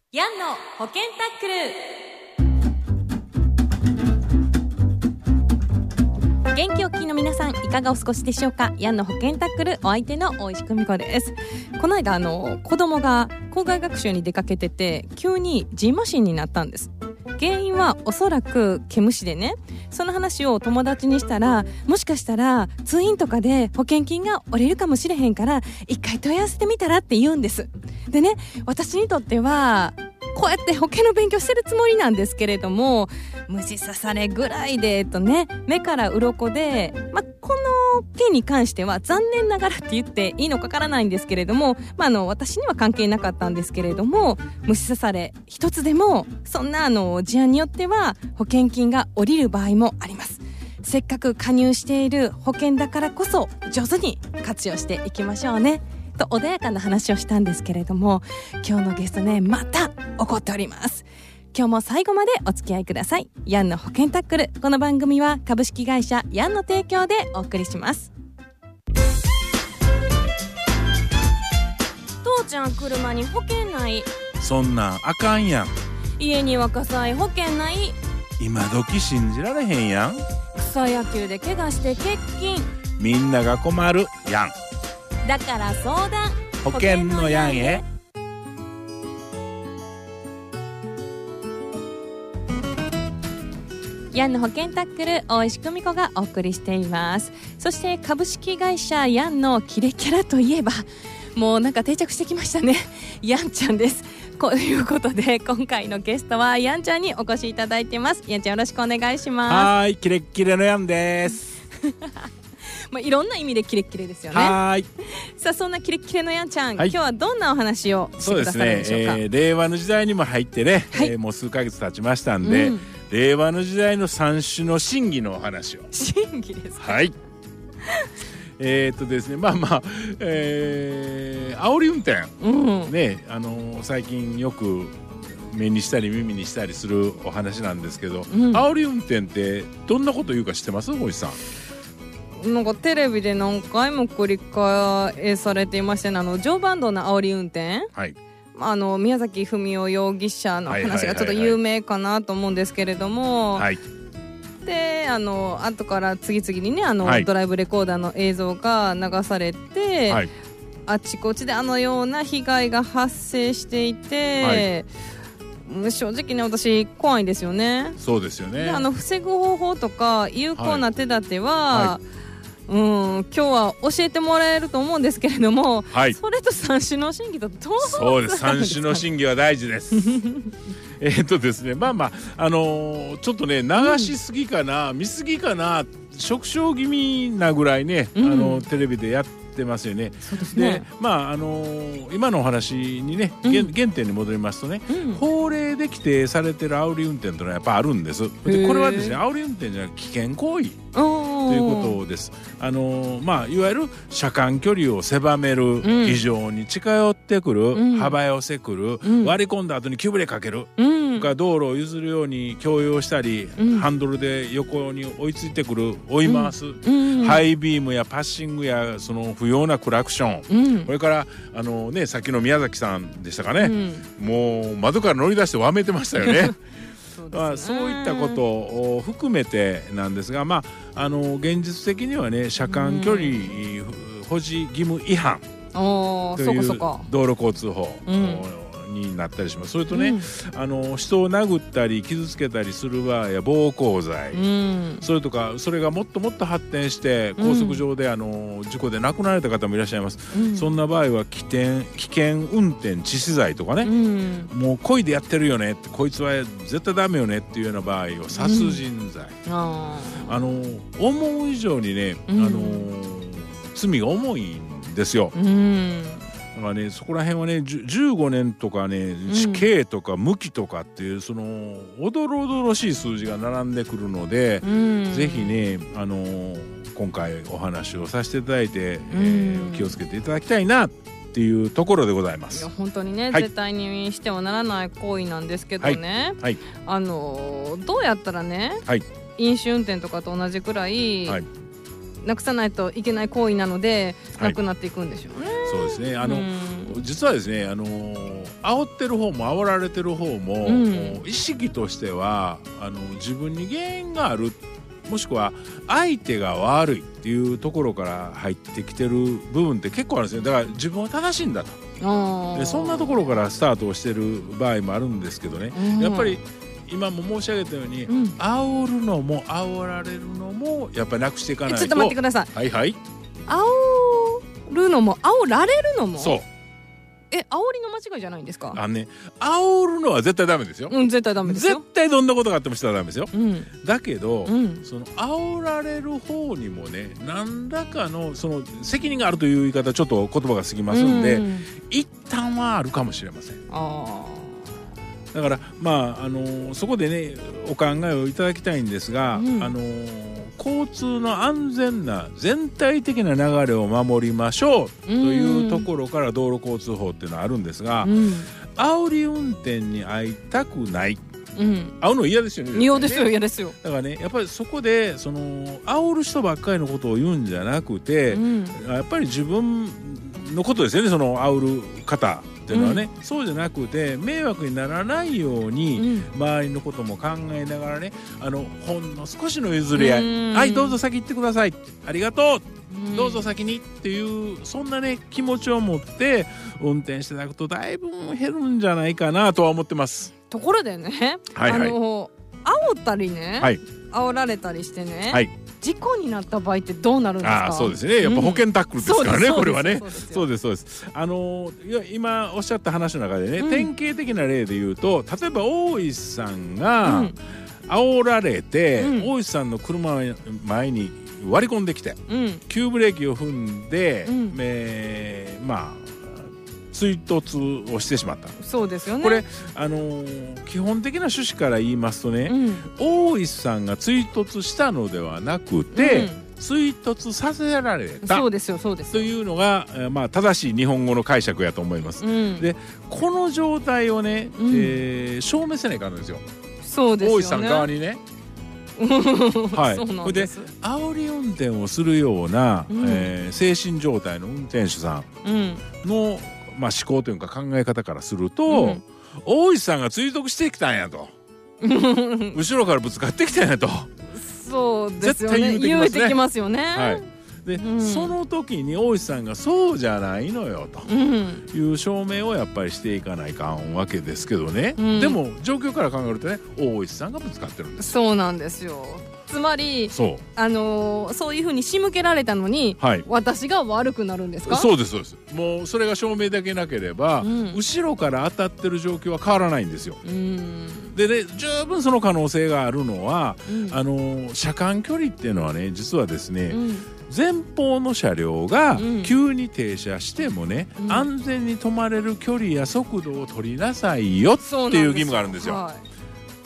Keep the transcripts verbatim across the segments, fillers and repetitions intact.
ヤンの保険タックル。元気お聞きの皆さん、いかがお過ごしでしょうか。ヤンの保険タックル、お相手の大石久美子です。この間あの子供が校外学習に出かけてて、急にジンマシンになったんです。原因はおそらく毛虫でね、その話を友達にしたら、もしかしたら通院とかで保険金が下りるかもしれへんから一回問い合わせてみたらって言うんです。でね、私にとってはこうやって保険の勉強してるつもりなんですけれども、虫刺されぐらいでとね、目から鱗で、まあ、この件に関しては残念ながらって言っていいのかわからないんですけれども、まあ、あの私には関係なかったんですけれども、虫刺され一つでもそんなあの事案によっては保険金が下りる場合もあります。せっかく加入している保険だからこそ上手に活用していきましょうねと穏やかな話をしたんですけれども、今日のゲストね、また怒っております。今日も最後までお付き合いください。ヤンの保険タックル。この番組は株式会社ヤンの提供でお送りします。父ちゃん、車に保険ない。 そんなんあかんやん。 家には火災保険ない。 今時信じられへんやん。 草野球で怪我して欠勤。 みんなが困るやん。 だから相談、 保険のやんへ。 ヤンの保険タックル、大石久美子がお送りしています。そして株式会社ヤンのキレキャラといえば、もうなんか定着してきましたね。ヤンちゃんです。ということで今回のゲストはヤンちゃんにお越しいただいてます。ヤンちゃん、よろしくお願いします。 はい、キレッキレのヤンですまあ、いろんな意味でキレッキレですよね。 はい。 さあ、そんなキレッキレのヤンちゃん、はい、今日はどんなお話をしてくださるんでしょうか。そうですね、 えー、令和の時代にも入ってね、はい、えー、もう数ヶ月経ちましたんで、うん、令和の時代の三種の神器のお話を。 神器ですか。 はいえーっとですね、まあまあ、えー、煽り運転、うん、ね、あのー、最近よく目にしたり耳にしたりするお話なんですけど、うん、煽り運転ってどんなこと言うか知ってます？小石さん。 なんかテレビで何回も繰り返されていまして、あの常磐道の煽り運転、はい、あの宮崎文雄容疑者の話がちょっと有名かなと思うんですけれども、はい、であの後から次々にね、あの、はい、ドライブレコーダーの映像が流されて、はい、あちこちであのような被害が発生していて、はい、正直ね、私怖いんですよね。 そうですよね。 で、あの防ぐ方法とか有効な手立ては、はいはい、うん、今日は教えてもらえると思うんですけれども、はい、それと三種の神器とどうそうです。三種の神器は大事ですえっとですね、まあまあ、あのー、ちょっとね、流しすぎかな、うん、見すぎかな、縮小気味なぐらいね、うん、あのテレビでやってますよね。 そうですね。 で、まああのー、今のお話にね、うん、原点に戻りますとね、うん、法令で規定されてる煽り運転というのはやっぱあるんです。で、これはですね、煽り運転じゃなく危険行為ということです。あのー、まあいわゆる車間距離を狭める、うん、非常に近寄ってくる、うん、幅寄せくる、うん、割り込んだ後に急ブレーキかける、うん、が道路を譲るように強要したり、うん、ハンドルで横に追いついてくる、追い回す、うんうん、ハイビームやパッシングやその不要なクラクション、うん、これからあのね、さっきの宮崎さんでしたかね、うん、もう窓から乗り出してわめてましたよねそうまあ、そういったことを含めてなんですが、まあ、あの現実的にはね、車間距離保持義務違反という道路交通法、うんになったりします。それとね、うん、あの人を殴ったり傷つけたりする場合や暴行罪、うん、それとかそれがもっともっと発展して高速上であの事故で亡くなられた方もいらっしゃいます、うん、そんな場合は危険、危険運転致死罪とかね、うん、もう故意でやってるよねって、こいつは絶対ダメよねっていうような場合を殺人罪、うん、あの思う以上にね、うん、あの罪が重いんですよ、うんだからね、そこら辺はね、じゅうごねんとかね、死刑とか無期とかっていう、そのおどろおどろしい数字が並んでくるので、うん、ぜひね、あのー、今回お話をさせていただいて、うん、えー、気をつけていただきたいなっていうところでございます。 いや本当にね、はい、絶対にしてはならない行為なんですけどね、はいはい、あのー、どうやったらね、はい、飲酒運転とかと同じくらい、はい、なくさないといけない行為なので、はい、なくなっていくんでしょうね。 そうですね。あの実はですね、あのー、煽ってる方も煽られてる方も、うん、意識としてはあの自分に原因がある、もしくは相手が悪いっていうところから入ってきてる部分って結構あるんですよ。だから自分は正しいんだと、でそんなところからスタートをしてる場合もあるんですけどね、うん、やっぱり今も申し上げたように、うん、煽るのも煽られるのもやっぱりなくしていかないと。 ちょっと待ってください。 はいはい。 煽るのも煽られるのも、 そう、 え、煽りの間違いじゃないんですか？ あのね、煽るのは絶対ダメですよ。 うん、絶対ダメですよ。 絶対どんなことがあってもしたらダメですよ、うん、だけど、うん、その煽られる方にもね、何らかのその責任があるという言い方ちょっと言葉が過ぎますんで、うん、一旦はあるかもしれません。あだからまあ、あのー、そこでねお考えをいただきたいんですが、うん、あのー交通の安全な全体的な流れを守りましょうというところから道路交通法っていうのはあるんですが、うん、煽り運転に遭いたくない、うん、会うの嫌ですよね。 嫌ですよ、嫌ですよ。 だからね、やっぱりそこでその煽る人ばっかりのことを言うんじゃなくて、うん、やっぱり自分のことですよね、その煽る方っていうのはね、うん、そうじゃなくて迷惑にならないように、うん、周りのことも考えながらね、あのほんの少しの譲り合い、はいどうぞ先行ってください、ありがとう、うん、どうぞ先にっていうそんなね気持ちを持って運転していただくとだいぶ減るんじゃないかなとは思ってます。 ところでね、はいはい、あの煽ったりね、はい、煽られたりしてね、はい、事故になった場合ってどうなるんですか？ あ、そうですね、やっぱ保険タックルですからね、うん、これはね。そうですそうです。あの今おっしゃった話の中でね、うん、典型的な例で言うと、例えば大石さんが煽られて、うん、大石さんの車の前に割り込んできて、うん、急ブレーキを踏んで、うん、えー、まあ追突をしてしまった。 そうですよね。 これ、あのー、基本的な趣旨から言いますとね、うん、大石さんが追突したのではなくて、うん、追突させられた。 そうですよ、そうですよ。 というのが、まあ、正しい日本語の解釈やと思います、うん、でこの状態をね、うん、えー、証明せないかんのですよ。 そうですよね。 大石さん側にねはい、そうなんです。で煽り運転をするような、うん、えー、精神状態の運転手さんの、うん、まあ、思考というか考え方からすると、うん、大石さんが追突してきたんやと後ろからぶつかってきたんやとそうですよね、言うてきますよね。 はい、で、うん、その時に大石さんがそうじゃないのよという証明をやっぱりしていかないかんわけですけどね、うん、でも状況から考えるとね、大石さんがぶつかってるんです。 そうなんですよ。つまりそう、あのー、そういう風に仕向けられたのに、はい、私が悪くなるんですか？ そうですそうです。もうそれが証明できなければ、うん、後ろから当たってる状況は変わらないんですよ。うんでね、十分その可能性があるのは、うん、あのー、車間距離っていうのはね、実はですね、うん、前方の車両が急に停車してもね、うん、安全に止まれる距離や速度を取りなさいよっていう義務があるんですよ。はい、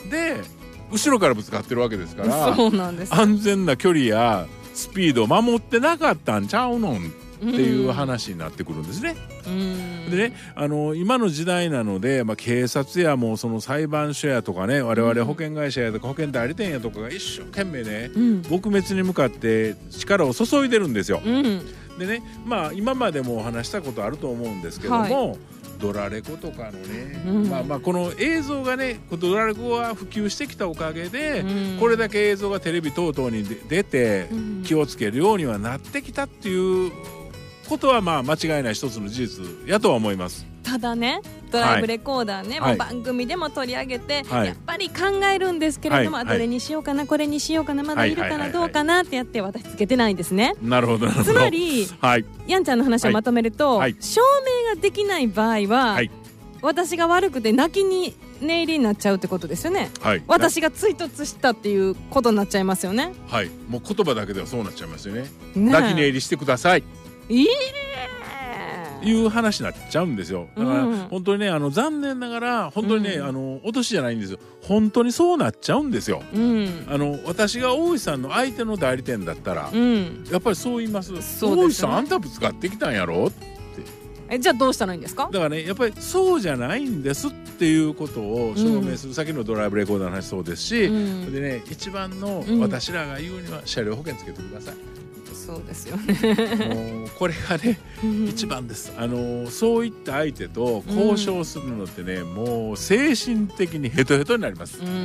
で後ろからぶつかってるわけですから、 そうなんです。 安全な距離やスピードを守ってなかったんちゃうのんっていう話になってくるんですね。うんでね、あの今の時代なので、まあ、警察やもうその裁判所やとかね、我々保険会社やとか保険代理店やとかが一生懸命ね、うん、撲滅に向かって力を注いでるんですよ。うん、でね、まあ今までもお話したことあると思うんですけども、はい、ドラレコとかのね、うん、まあまあこの映像がね、ドラレコが普及してきたおかげで、うん、これだけ映像がテレビ等々に出て気をつけるようにはなってきたっていうことは、まあ間違いない一つの事実やとは思います。 ただね、ドライブレコーダーね、はい、もう番組でも取り上げて、はい、やっぱり考えるんですけれども、はい、どれにしようかな、これにしようかな、まだいるかな、どうかなってやって私つけてないんですね。 なるほどなるほど。 つまり、はい、やんちゃんの話をまとめると、はい、証明ができない場合は、はい、私が悪くて泣きに寝入りになっちゃうってことですよね。はい、私が追突したっていうことになっちゃいますよね。はい、もう言葉だけではそうなっちゃいますよね。ね、泣き寝入りしてください、いいいう話になっちゃうんですよ。だから、うん、本当にね、あの残念ながら本当にね、うん、あの落としじゃないんですよ。本当にそうなっちゃうんですよ。うん、あの私が大石さんの相手の代理店だったら、うん、やっぱりそう言います。そうですね、大石さんあんたぶつかってきたんやろって。 え、じゃあどうしたらいいんですか？ だからね、やっぱりそうじゃないんですっていうことを証明する、うん、先のドライブレコーダーの話そうですし、うん、でね、一番の私らが言うには車両保険つけてください。そうですよね。もうこれがね、 一番です。あのそういった相手と交渉するのってね、うん、もう精神的にヘトヘトになります、うん、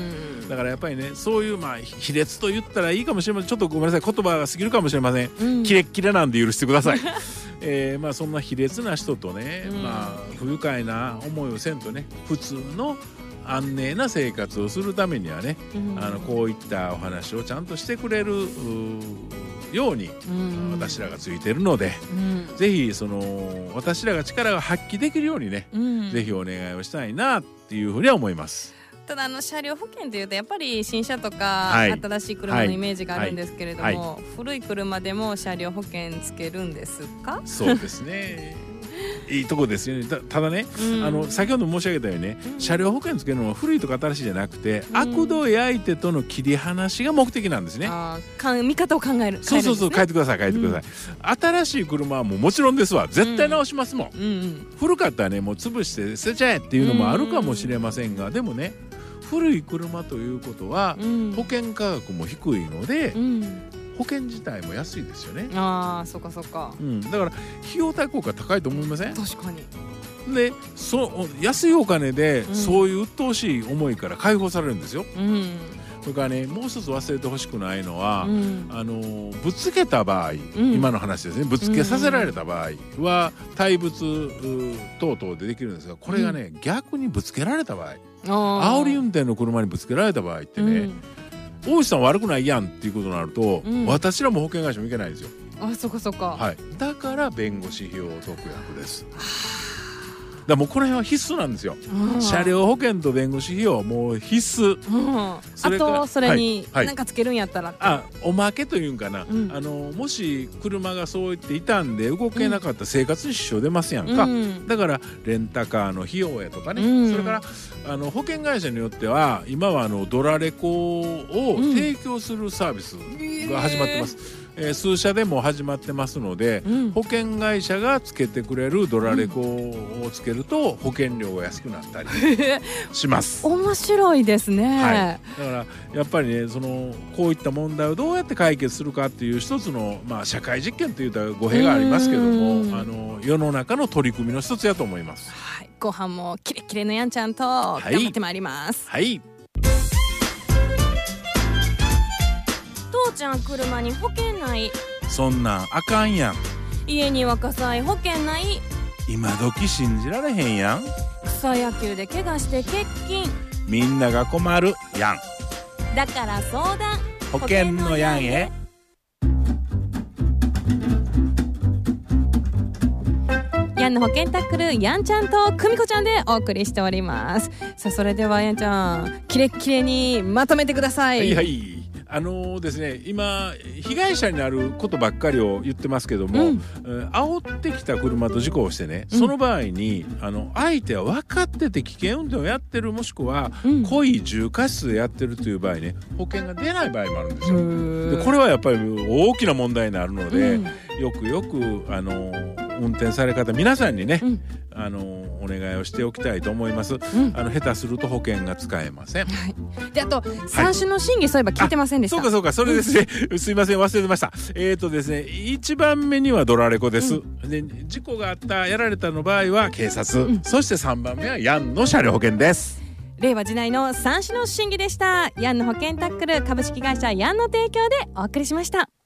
だからやっぱりねそういうまあ卑劣と言ったらいいかもしれません。ちょっとごめんなさい、言葉が過ぎるかもしれません、うん、キレッキレなんで許してくださいえーまあ、そんな卑劣な人とね、うんまあ、不愉快な思いをせんとね普通の安寧な生活をするためにはね、うん、あのこういったお話をちゃんとしてくれるように、うん、私らがついているので、うん、ぜひその私らが力が発揮できるようにね、うん、ぜひお願いをしたいなっていうふうには思います。 ただあの車両保険というとやっぱり新車とか新しい車のイメージがあるんですけれども、はいはいはい、古い車でも車両保険つけるんですか？ そうですねいいとこですよね。 た, ただね、うん、あの先ほど申し上げたようにね、うん、車両保険つけるのは古いとか新しいじゃなくて、うん、悪どい相手との切り離しが目的なんですね。 あか見方を考える。 そうそうそう、変えてください変えてください、うん、新しい車はもうもちろんですわ、絶対直しますもん、うんうん、古かったらねもう潰して捨てちゃえっていうのもあるかもしれませんが、でもね古い車ということは、うん、保険価格も低いので、うん保険自体も安いですよね。 ああ、そっかそっか、 うん、だから費用対効果高いと思いません？ 確かに。 でそ安いお金で、うん、そういう鬱陶しい思いから解放されるんですよ、うん、それからねもう一つ忘れてほしくないのは、うん、あのぶつけた場合、うん、今の話ですね、ぶつけさせられた場合は対物等々でできるんですが、これがね、うん、逆にぶつけられた場合、煽り運転の車にぶつけられた場合ってね、うん大石さん悪くないやんっていうことになると、うん、私らも保険会社もいけないんですよ。 あ、そっかそっか、 はい、だから弁護士費用特約です。だからもうこの辺は必須なんですよ。車両保険と弁護士費用もう必須、うん、 あとそれに何かつけるんやったら、はいはい、 あおまけというんかな、うん、あのもし車がそう言っていたんで動けなかったら生活に支障出ますやんか、うん、だからレンタカーの費用やとかね、うん、それからあの保険会社によっては今はあのドラレコを提供するサービスが始まってます、うんえー、数社でも始まってますので、うん、保険会社がつけてくれるドラレコをつけると保険料が安くなったりします面白いですね、 はい、だからやっぱりねそのこういった問題をどうやって解決するかっていう一つの、まあ、社会実験というと語弊がありますけどもあの世の中の取り組みの一つやと思います、 はい、後半もキレッキレのやんちゃんと頑張ってまいりますはい、はい父ちゃん車に保険ない。 そんなんあかんやん。 家には火災保険ない。 今時信じられへんやん。 草野球で怪我して欠勤。 みんなが困るやん。 だから相談保険のやんへ。 ヤンの保険タックルやんちゃんと久美子ちゃんでお送りしております。さあそれではやんちゃんキレッキレにまとめてください。 はいはいあのー、ですね今被害者になることばっかりを言ってますけども、うん、煽ってきた車と事故をしてね、うん、その場合にあの相手は分かってて危険運転をやってるもしくは、うん、故意重過失でやってるという場合ね保険が出ない場合もあるんですよ。でこれはやっぱり大きな問題になるので、うん、よくよくあのー運転され方皆さんにね、うん、あのお願いをしておきたいと思います、うん、あの下手すると保険が使えません、はい、 であと三種の審議そういえば聞いてませんでした、 はい、そうかそうかそれですね、うん、すいません忘れてました。えーとですねいちばんめにはドラレコです、うん、で事故があったやられたの場合は警察、うん、そしてさんばんめはヤンの車両保険です。 令和時代の三種の審議でした。ヤンの保険タックル株式会社ヤンの提供でお送りしました。